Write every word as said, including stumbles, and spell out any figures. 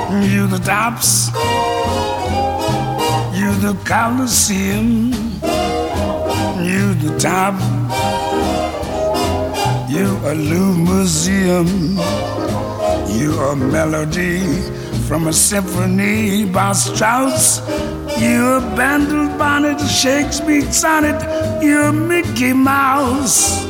You the tops, you the Coliseum, you the top, you a new museum, you a melody from a symphony by Strauss, you a Bandel bonnet, Shakespeare sonnet, you a Mickey Mouse.